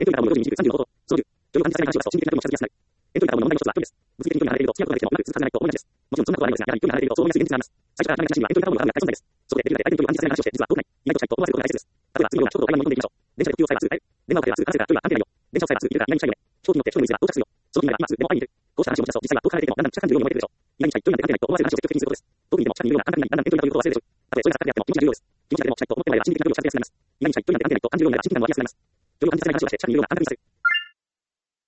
エントリーからの上位に30のこと、その10、女優管理されない話を出すと、心理的なものを近づきやすくなる。エントリーからの問題の一つは、距離です。物理的に距離が離れていると、付き合うことができても、うまく通過されないと同じです。もちろんそんなことはないのですが、やはり距離が離れていると、そう思いやすい現実があります。最初から考えた話には、エントリーからのが大切です。そこで、できるだけ相手に距離を感じさせない話をして、実はどうない、意外としないと思わせることが大切です。例えば、次のような一言を会話に込んでいきましょう。電車で特急を使えばすぐ帰る。電話をかければすぐ稼ぐから距離は関係ないよ。電車を使えばすぐ行けるから意外に近いよね。飛行機に乗って一人の店が到着するよ。その気になれば今すぐ電話を会いに行く。こうした話を持ち出すと、実際は遠く離れていても、だんだん近づくように思えてくるでしょう。意外に近い、距離なんて関係ないと思わせる話を積極的にすることです。遠くにいても近くにいるような感覚になり、だんだんエントリーだということを忘れるでしょう。たとえそれが錯覚であっても気持ちが重要です。気持ちだけでも近いと思ってもらえば心理的な距離を近づけやすくなります。意外に近い、距離なんて関係ないと感じるようになれば心理的なものは忘れやすくなります。距離を感じさせない話をして近くにいるような感覚にさせる。